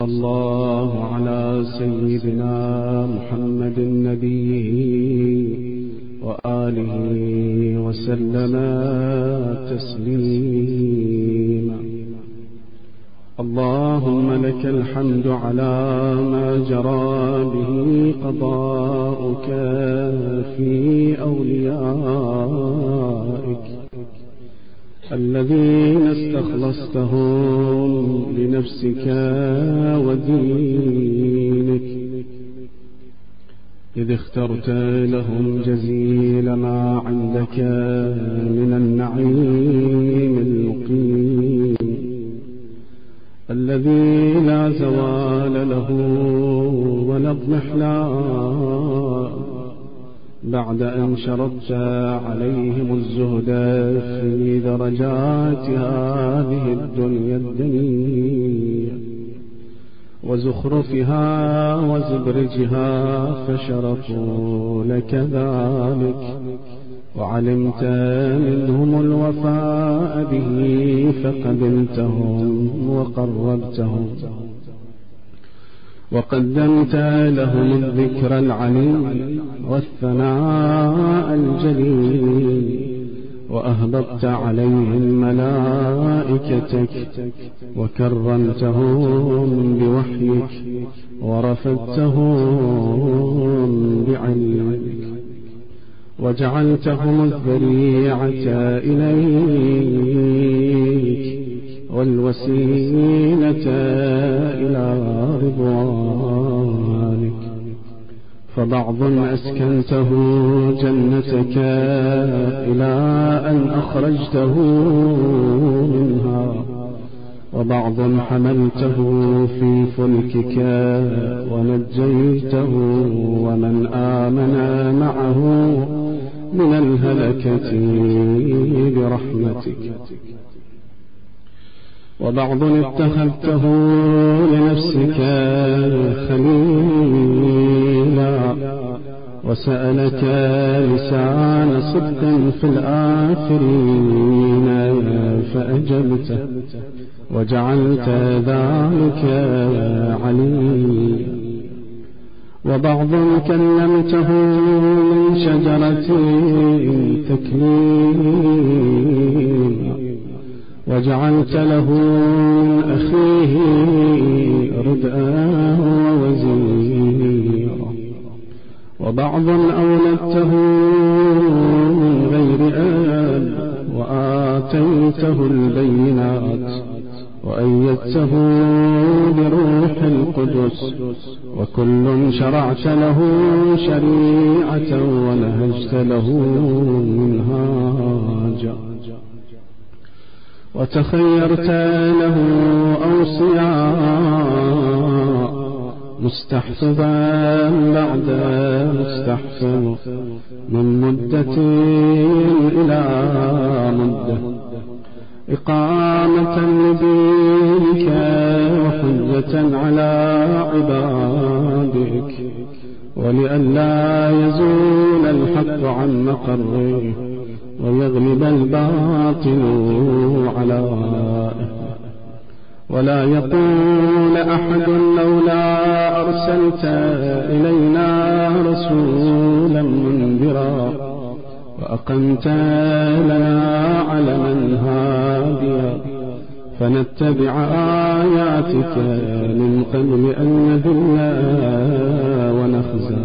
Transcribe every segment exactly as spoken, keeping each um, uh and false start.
الله على سيدنا محمد النبي وآله وسلم تسليما. اللهم لك الحمد على ما جرى به قضاؤك في أوليائك الذين استخلصتهم لنفسك ودينك، إذ اخترت لهم جزيل ما عندك من النعيم المقيم الذي لا زوال له ولا اضمحلال، بعد أن شرطت عليهم الزهد في درجات هذه الدنيا الدنيا وزخرفها وزبرجها، فشرطوا لك ذلك وعلمت منهم الوفاء به فقبلتهم وقربتهم وقدمت لهم الذكر العليم والثناء الجليل، وأهبطت عليهم ملائكتك وكرمتهم بوحيك ورفدتهم بعلمك وجعلتهم الذريعة إليك والوسيلة إلى رضوانك، فبعض أسكنته جنتك إلى أن أخرجته منها، وبعض حملته في فلكك ونجيته ومن آمن معه من الهلكة برحمتك، وبعض اتخذته لنفسك خليلا وسألك لسان صدق في الآخرين فأجبته وجعلت ذلك عليا، وبعض كلمته من شجرة تكليما وجعلت له من أخيه ردءا ووزيرا، وبعض أولدته من غير آب وآتيته البينات وأيدته بروح القدس، وكل شرعت له شريعة ونهجت له منهاجا، وتخيرت له أوصياء مستحفظا بعد مستحفظ من مدة إلى مدة، إقامة لدينك وحجة على عبادك، ولئلا يزول الحق عن مقره ويغلب الباطل على ولا يقول أحد لولا أرسلت إلينا رسولا منذرا وأقمت لنا علما هاديا فنتبع آياتك من قبل أن نذل ونخزى،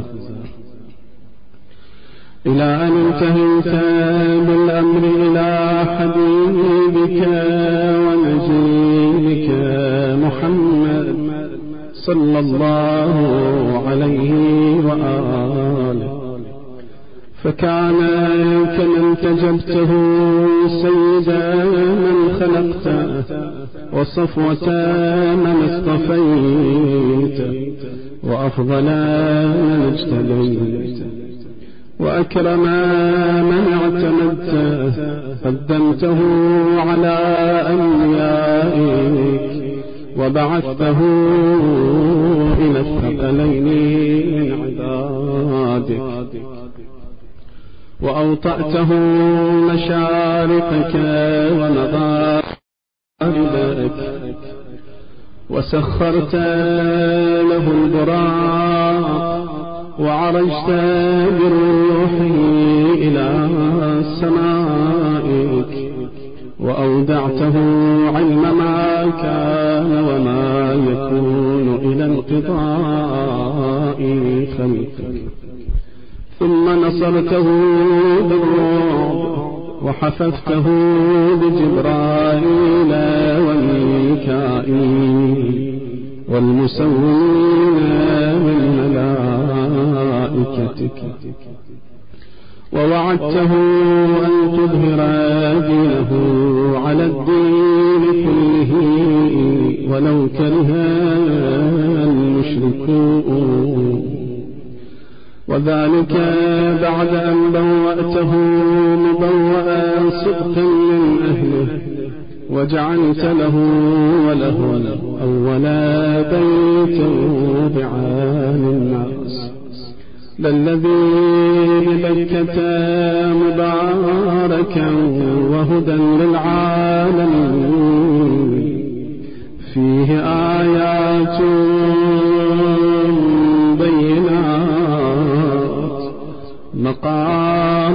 إلى أن انتهيت بالأمر إلى حبيبك ونجيبك محمد صلى الله عليه وآله، فكان كمن تجبته سيدا من خلقته وصفوة من اصطفيت وأفضل من اجتبيت وأكرم من اعتمدته قدمته على أنبيائك وبعثته إلى الثقلين من عبادك وأوطأته مشارقك ومغاربك وسخرت له البراق وعرجت بروحه إلى سمائك وأودعته علم ما كان وما يكون إلى انقضاء خلقك، ثم نصرته بالرعب وحفظته بجبرائيل وميكائيل والمسوين من ملائكتك، ووعدته أن تظهر دينه على الدين كله ولو كره المشركون، وذلك بعد أن بوأته مبوأ صدق من أهله وجعلت له وله أول بيت وضع للناس للذي ببكة مباركا وهدى للعالمين فيه آيات بينات مقام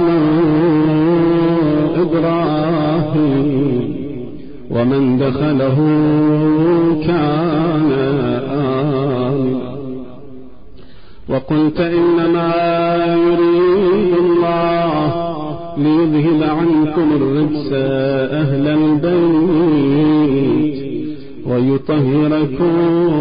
إبراهيم ومن دخله كان آمنا. وقلت إنما يريد الله ليذهب عنكم الرجس أهل البيت ويطهركم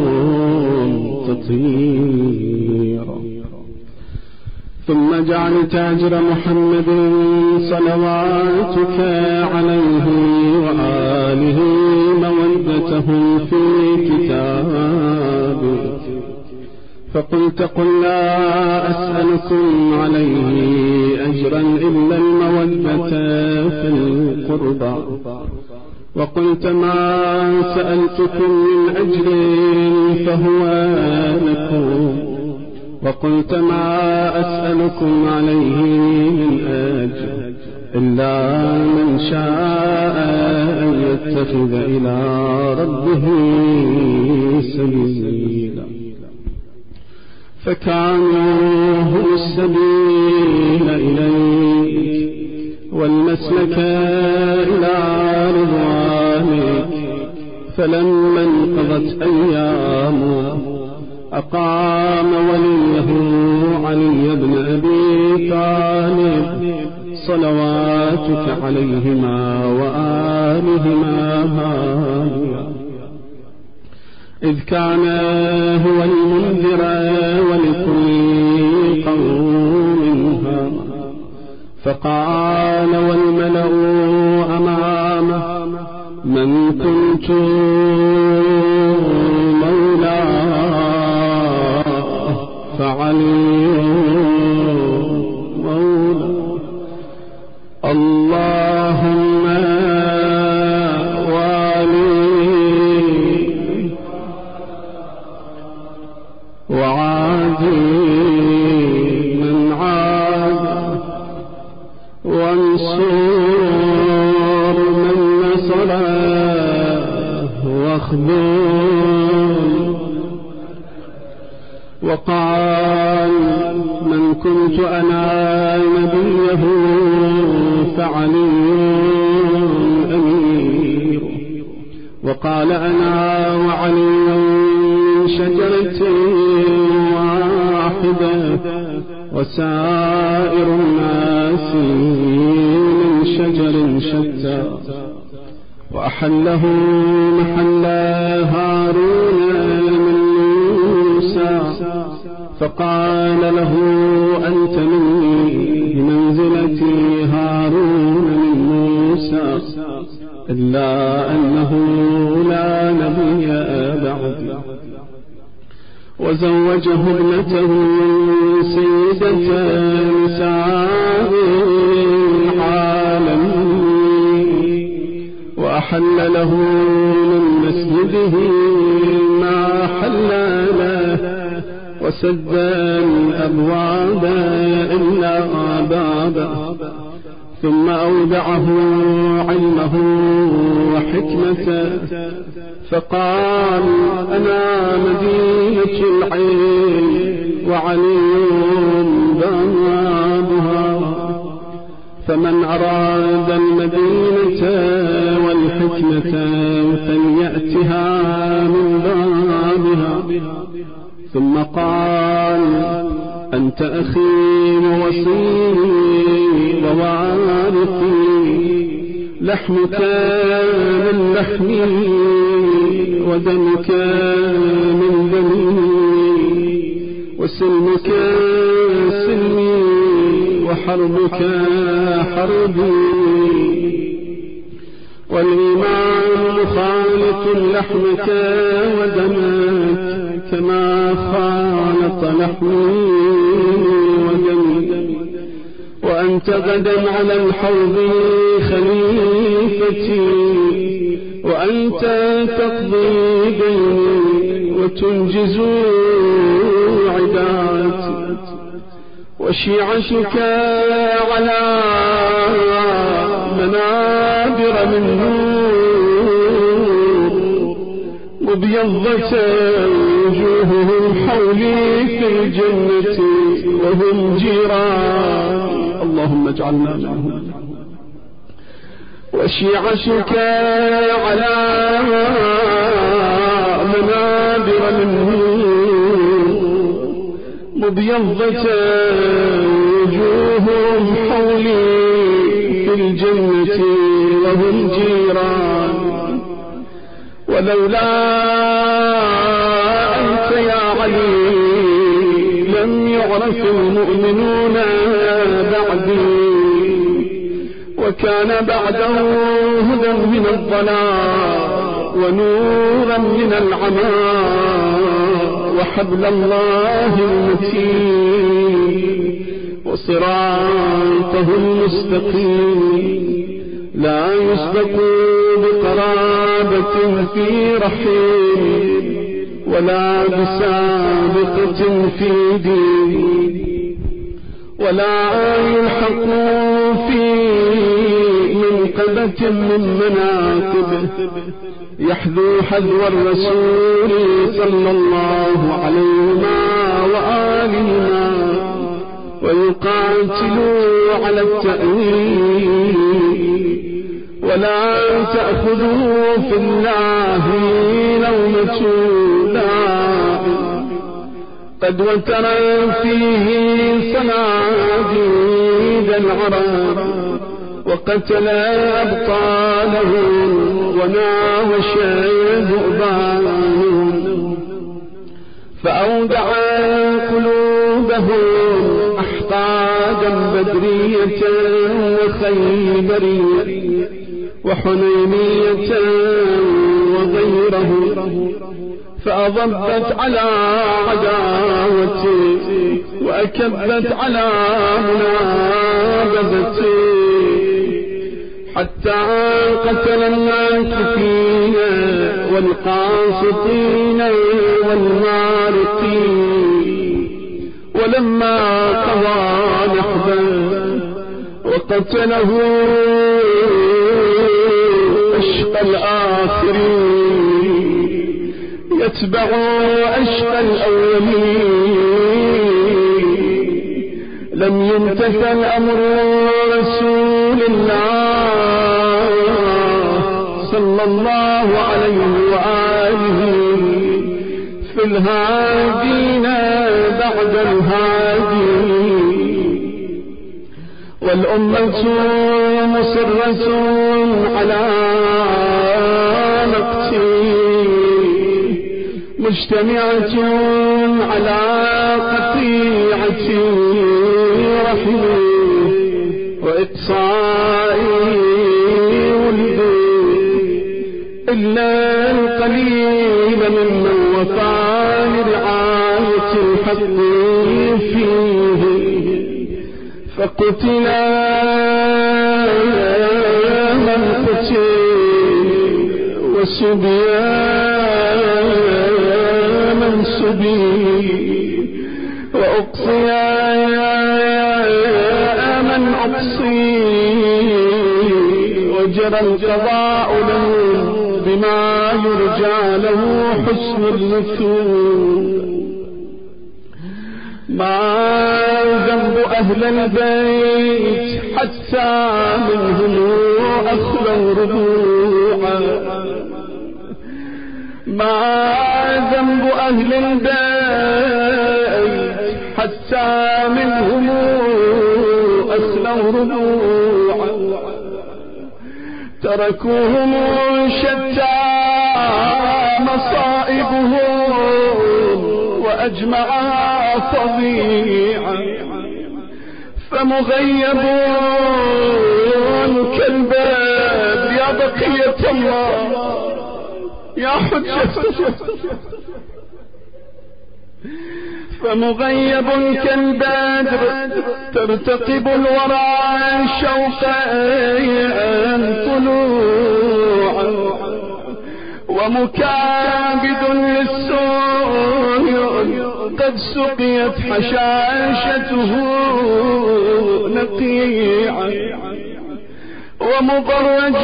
تطهيرا. ثم جعل تاجر محمد صلواتك عليه وآله مودتهم في كتابك، فقلت قل لا أسألكم عليه أجرا إلا المودة في القربى، وقلت ما سألتكم من أجر فهو لكم، وقلت ما أسألكم عليه من أجر إلا من شاء أن يتخذ إلى ربه سبيلا، فكانوا هم السبيل إليك والمسلك إلى رضوانك. فلما انقضت أيامه أقام وليه علي بن أبي طالب صلواتك عليهما وآلهما هاديا، إذ كان هو المنذر ولكل قوم هاد، فقال والملأ أمامه من كنت مولاه فعلي مولاه، اللهم وعادي من عاد وانصر من نصره واخذل. وقال من كنت أنا نبيه فعلي أمير، وقال أنا وعلي شجرة واحدة وسائر الناس من شجر شتى، وأحله محل هارون من موسى، فقال له أنت مني بمنزلة هارون من موسى، إلا أنه لا نبي بعد. وزوجه ابنته سيدة نساء العالمين، وأحل له من مسجده ما حل له، وسد الأبواب إلا بابا، ثم أودعه علمه وحكمته فقال أنا مدينة العلم وعلي بابها، فمن أراد المدينة والحكمة فليأتها من بابها. ثم قال أنت أخي ووصيي ووارثي، لحمك من لحمي ودمك من دمي، وسلمك سلمي وحربك حربي. والإيمان مخالط لحمك ودمك كما خالط لحمي ودمي. وأنت غدا على الحوض خليفتي، وأنت تقضي بيني وتنجز عداتي. وشيعتك على منابر من نور، مبيضة وجوههم حولي في الجنة وهم جيران، اللهم اجعلنا منهم. وشيعتك على منابر من نور، مبيضة وجوههم حولي في الجنة وهم جيران. ولولا أنت يا علي لم يعرف المؤمنون بعدي، وكان بعده هدى من الضلال ونورا من العمى وحبل الله المتين وصراطه المستقيم. لا يسبق بقرابة في رحيم ولا بسابقة في دين، ولا يلحق في منقبة من مناقبه، يحذو حذو الرسول صلى الله عليه وآله ويقاتل على التأويل. ولا تأخذوا في الله لومة لائم، قد وتر فيه صناديد العرب وقتل أبطاله وناوش ذؤبانهم، فأودع قلوبهم أحقادا بدرية وخيبرية وحنينية وغيره، فأضبت على عداوتي وأكبت على منابذتي، حتى قتل الناكفين والقاسطين والمارقين. ولما قضى نحبا وقتله أشقى الآخرين يتبع أشقى الأولين، لم يمتثل أمر رسول الله صلى الله عليه وآله في الهادين بعد الهادين. والأمة مصرة على مقتي، مجتمعة على قطيعة رحمي وإقصائي ولدي، إلا القليل ممن وفى لرعاية الحق فيه، فقتل من قتل وسبي من سبي، وأقصي من أقصي وجرى القضاء له بما يرجى له حسن المثوب. ما ذنب أهل البيت حتى منهم أخلوا ربوعا، ما ذنب أهل البيت حتى منهم أخلوا ربوعا، تركوهم شتى مصائبهم وأجمعا فظيعا، فمغيبون كالباب يا بقية الله يا حجة، فمغيب كالبدر ترتقب الورى شوقا طلوعا، ومكابد للسوء قد سقيت حشاشته نقيعا، ومضرج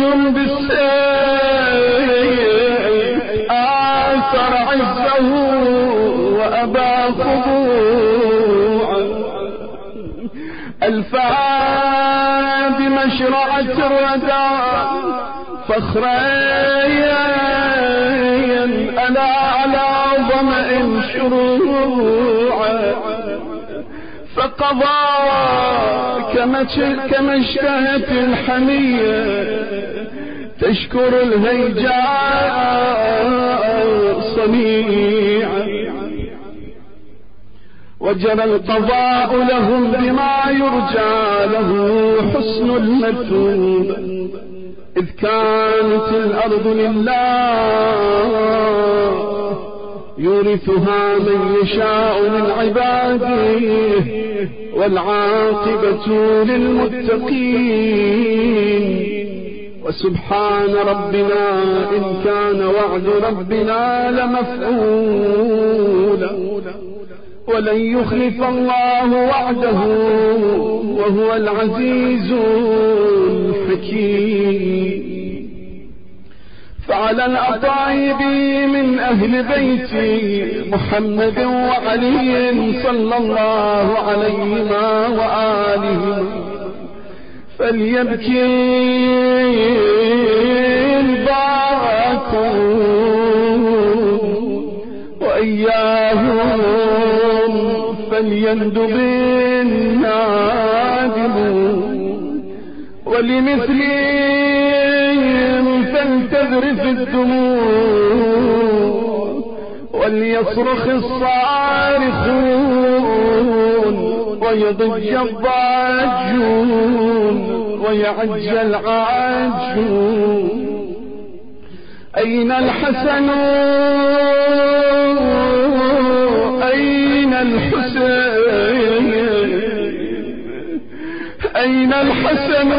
بالسيف آثر عزه وأبى خضوعا، الفا بمشرعة الردى فخريا ألا على ظمأ شروعا، فقضى كما اشتهت الحمية تشكر الهيجاء صنيعا، وجرى القضاء لهم بما يرجى له حسن المثوب، إذ كانت الأرض لله يورثها من يشاء من عباده، والعاقبة للمتقين، وسبحان ربنا إن كان وعد ربنا لمفعولا، ولن يخلف الله وعده وهو العزيز الحكيم. فعلى الأطايب من أهل بيت محمد وعلي صلى الله عليهما وآلهما فليبكي الباكون، وإياهم فليندب النادمون، ولمثلهم فلتذرف الدموع، وليصرخ الصارخون ويضج الضاجون ويعج العاجون. أين الحسن أين الحسين أين الحسن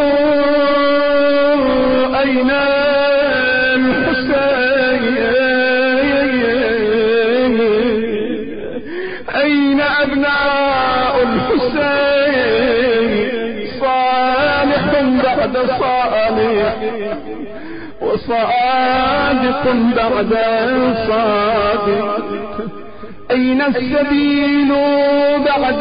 أين الحسين أين أبناء الحسين؟ صالح بعد صالح وصادق بعد صادق، أين السبيل بعد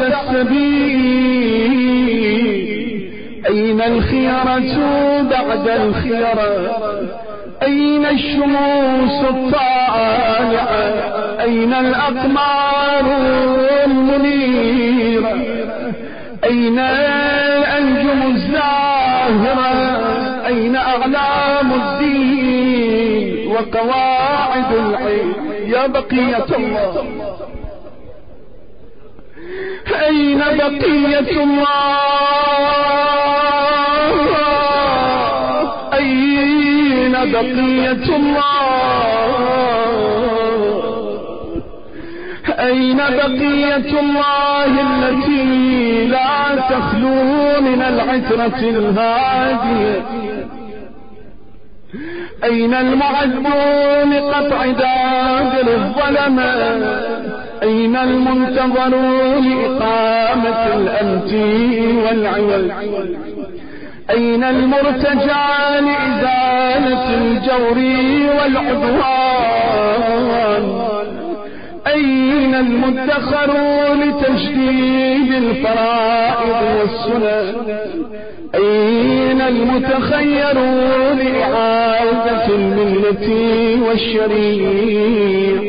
السبيل؟ أين الخيرة بعد الخيرة؟ أين الشموس الطالعة؟ أين الأقمار المنيرة؟ أين الأنجم الزاهرة؟ أين أعلام الدين وقواعد العلم؟ يا بقية الله أين بقية الله؟ أين بقية الله؟ أين بقية الله التي لا تخلو من العترة الهادية؟ أين المعذبون قطع دابر الظلماء؟ أين المنتظرون لإقامة الأمت والعوج؟ أين المرتجى لإزالة الجور والعدوان؟ أين المدخر لتجديد الفرائض والسنن؟ أين المتخير لإعادة الملة والشريعة؟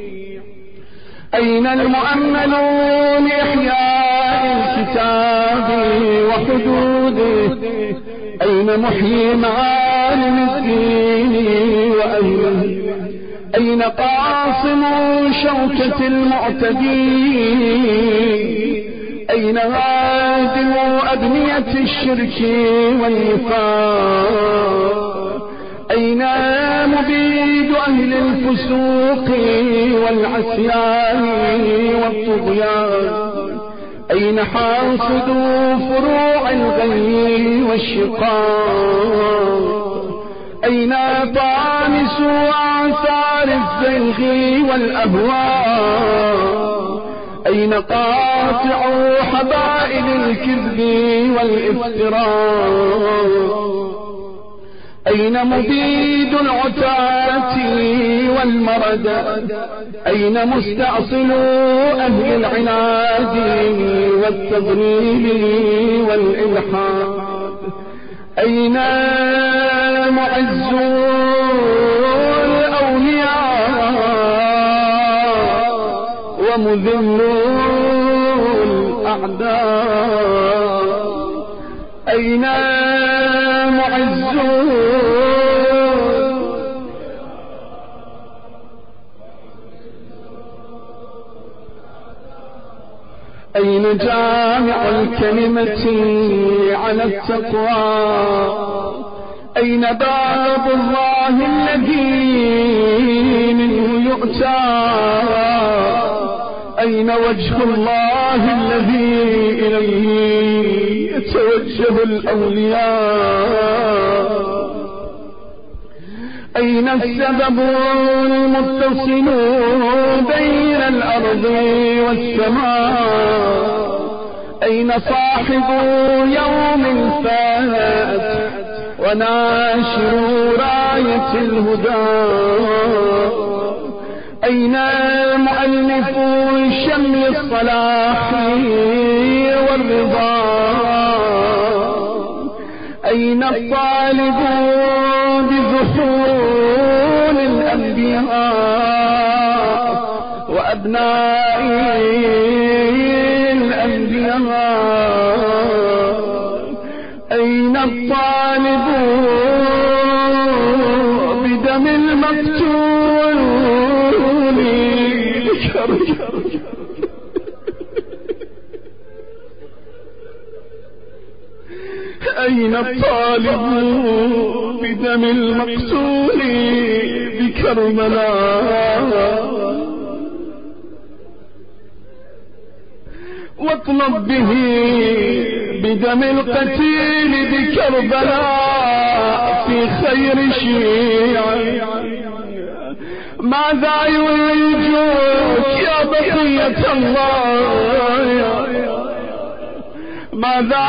أين المؤمل لإحياء الكتاب وحدوده؟ أين محيي معالم الدين وأهله؟ أين قاصم شوكة المعتدين؟ أين هادم أبنية الشرك والنفاق؟ أين مبيد أهل الفسوق والعصيان والطغيان؟ أين حاصد فروع الغي والشقاق؟ أين طامس آثار الزيغ والأهواء؟ أين قاطع حبائل الكذب والافتراء؟ أين مبيد العتاة والمرد؟ أين مستأصل أهل العناد والتضليل والإلحاد؟ أين معز الأولياء ومذل الأعداء؟ أين معز أين جامع الكلمة على التقوى؟ أين باب الله الذي منه يؤتى؟ أين وجه الله الذي إليه يتوجه الأولياء؟ أين السبب المتصل بين الأرض والسماء؟ أين صاحب يوم فات وناشر راية الهدى؟ أين مؤلف شمل الصلاح والرضا؟ أين الطالب بذحول الأنبياء وأبناء الأنبياء؟ أين الطالب بدم المقتول؟ أين الطالب بدم المقتول بكربلاء؟ واطلب به بدم القتيل بكربلاء في خير شيعة. ماذا يريدك يا بقية الله؟ ماذا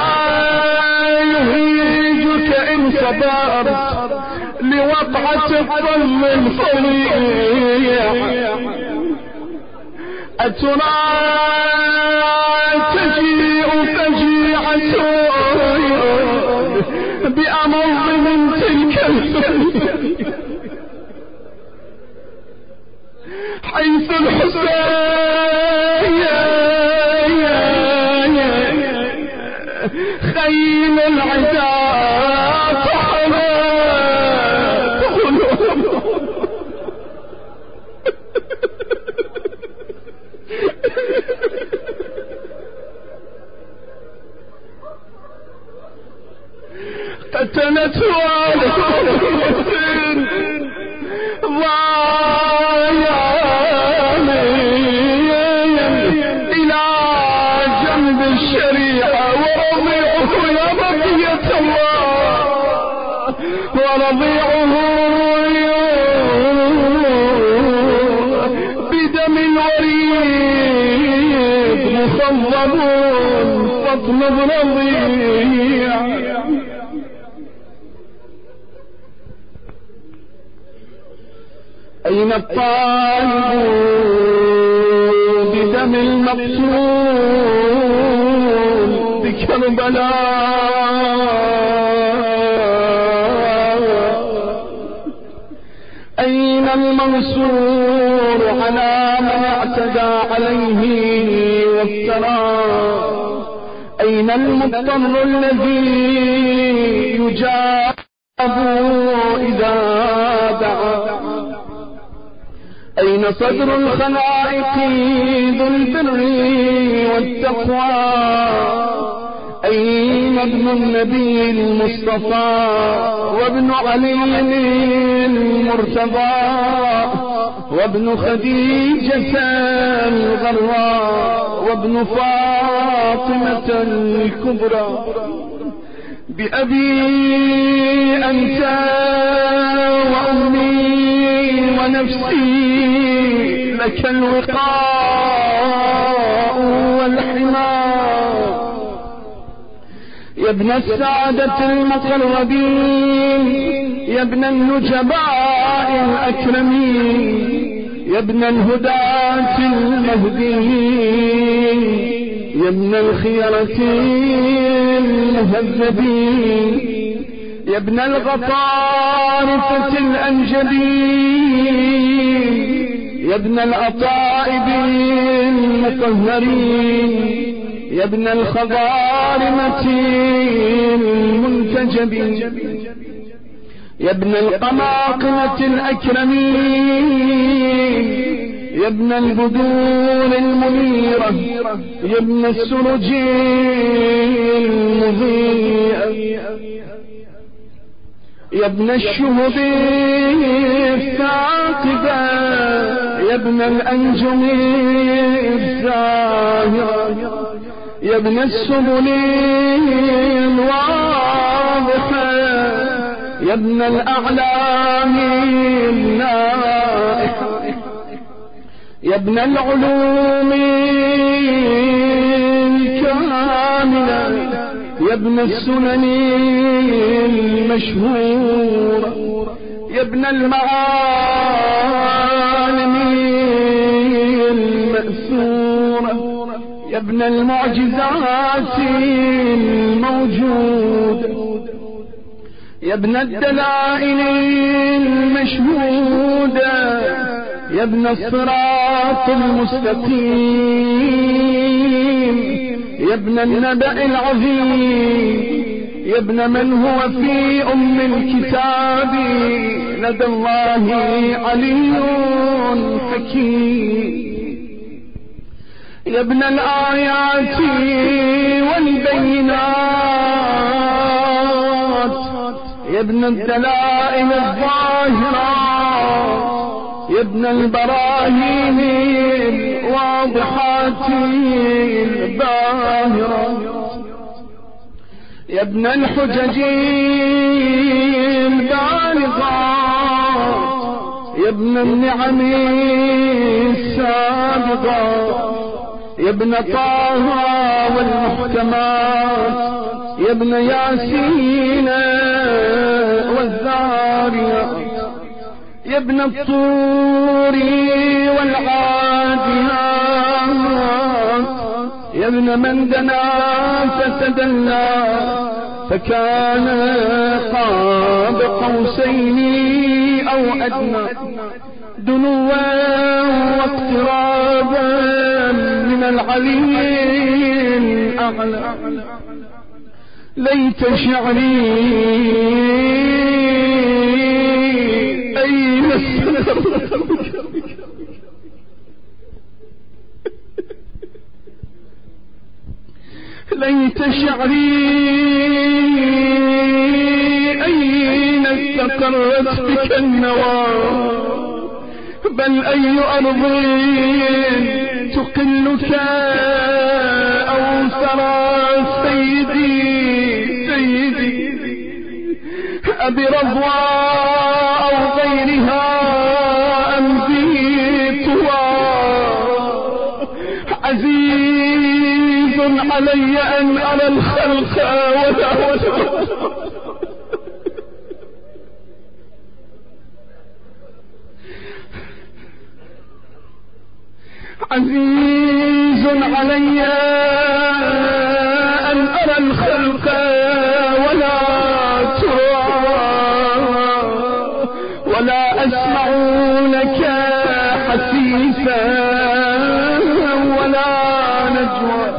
يهيجك إن صبرت لوقعة الظل الفظيع؟ أترى تجيء فجيعة بأمر من تلك الفجيعة حيث الحسين خيل العداء طعنت قلوب قتلت والدين ضايعني إلى جنب الشريعة ورضيعه يا بقية الله ورضيعه بدم الوريد مخضب فاطلب رضيع أين الطالب بدم المقتول بكربلاء؟ أين المنصور على من اعتدى عليه وافترى؟ أين المضطر الذي يجاب إذا دعا؟ أين صدر الخلائق ذو البر والتقوى؟ أين ابن النبي المصطفى وابن علي المرتضى وابن خديجة الغراء وابن فاطمة الكبرى؟ بأبي أنت وأمي ونفسي لك الوقاء والحماء. يا ابن السعادة المقربين، يا ابن النجباء الأكرمين، يا ابن الهداة المهديين، يا ابن الخيرة المهذبين، يا ابن الغطارفة الأنجبين، يا ابن الأطائب المطهرين، يا ابن الخضارمة المنتجبين، يا ابن القماقمة الأكرمين، يا ابن البدور المنيرة، يا ابن السرج المضيء، يا ابن الشهب الثاقبة، يا ابن الأنجم الزاهرة، يا ابن السبل الواضحة، يا ابن الأعلام النائحة، يا ابن العلوم الكاملة، يا ابن السنن المشهورة، يا ابن المعالم المأثورة، يا ابن المعجزات الموجودة، يا ابن الدلائل المشهودة، يا ابن الصراط المستقيم، يا ابن النبأ العظيم، يا ابن من هو في أم الكتاب لدى الله علي حكيم، يا ابن الآيات والبينات، يا ابن الدلائل الظاهرات، يا ابن البراهين الواضحات الباهرات، يا ابن الحجج البالغات، يا ابن النعم السابقات، يا ابن طه والمحكمات، يا ابن ياسين والذاريات، يا ابن الطور والعاديات، يا ابن من دنا فتدلى فكان قاب قوسين أو أدنى، دنوا واقترابا من العلي الأعلى. ليت شعري أين السر ليت شعري أين استقرت بك النوى، بل أي أرض تقلك أو ترى سيدي سيدي أبي رضوى أو غيرها أم ذيتها، عزيز علي أن أرى الخلق ولا عزيز علي أن أرى الخلق ولا ترى ولا أسمع لك حسيسا ولا نجوى.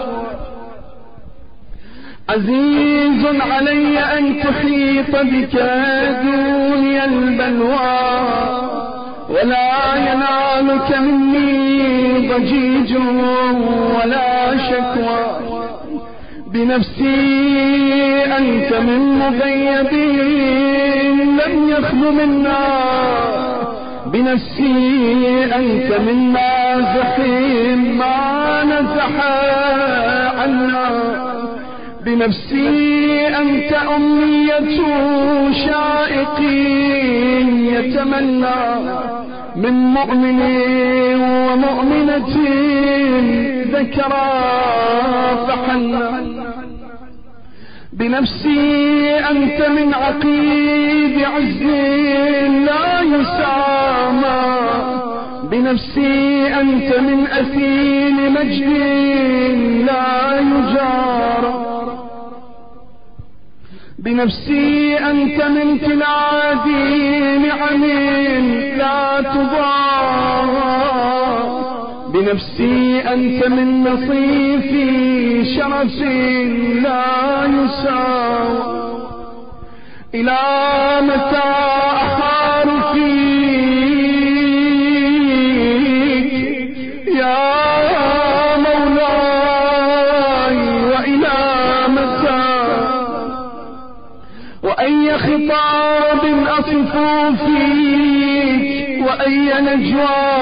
عزيز علي أن تحيط بك دوني البلوى ولا ينالك مني ضجيج ولا شكوى. بنفسي أنت من مغيب لم يخل منا، بنفسي أنت من نازح ما نزح عنا. بنفسي أنت أمنية شائق يتمنى من مؤمن ومؤمنة ذكرى فحنا. بنفسي أنت من عقيد عز لا يسامى. بنفسي أنت من أثيل مجد لا يجار. بنفسي أنت من تلاد نعم لا تضار. بنفسي أنت من نصيف شرف لا يساوى. إلى متى أحار فيك يا مولاي وإلى متى، وأي خطاب أصف فيك وأي نجوى.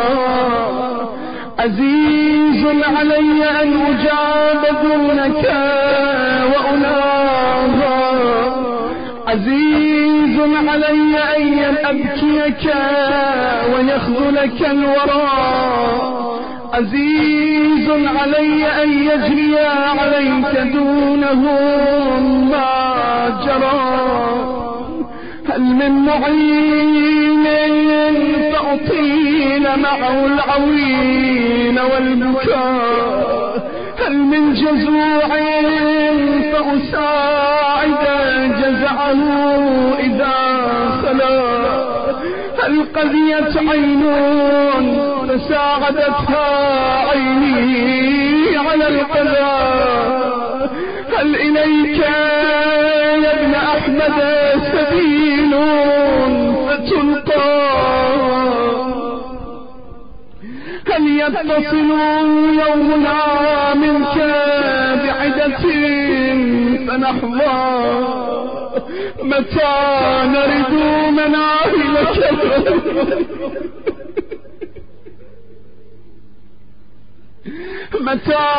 عزيز علي أن أجاب دونك وأناها. عزيز علي أن أبكيك ويخذلك الوراء. عزيز علي أن يجري عليك دونهم ما جرى. هل من معين فأطيل معه العوين والبكاء؟ هل من جزوع فأساعد جزعه إذا خلا؟ هل قضيت عين فساعدتها عيني على القضاء؟ هل إليك يا ابن أحمد سبيل فتلقى؟ هل يتصل يومنا منك بعدة فنحظى؟ متى نرد مناهلك؟ متى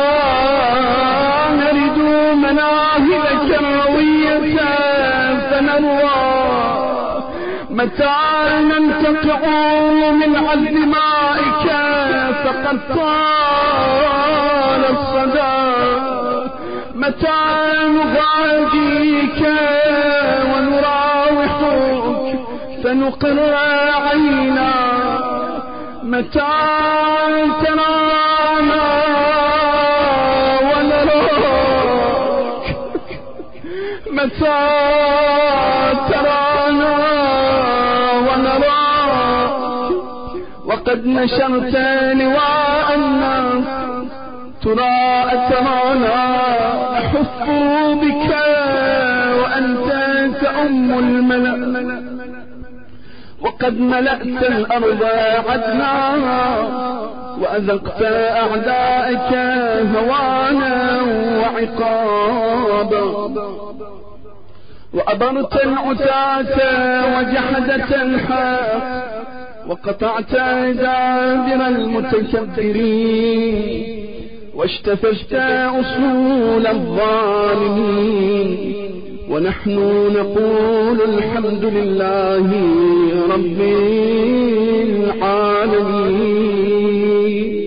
نرد مناهلك الروية فنروى؟ متى ننتقع من عذب مائك فقد طال الصدى؟ متى نغاديك ونراوحك فنقر عينا؟ متى ترانا ونراك؟ متى ترانا ونراك؟ وقد نشرت لواء الناس ترى أترانا نحف بك وأنت كأم الملأ. وقد ملأت الأرض عدنا وأذقت أعدائك هوانا وعقابا. وأبرت العتاة وجحدة الحق وقطعت دابر المتكبرين واشتفشت أصول الظالمين. ونحن نقول الحمد لله رب العالمين.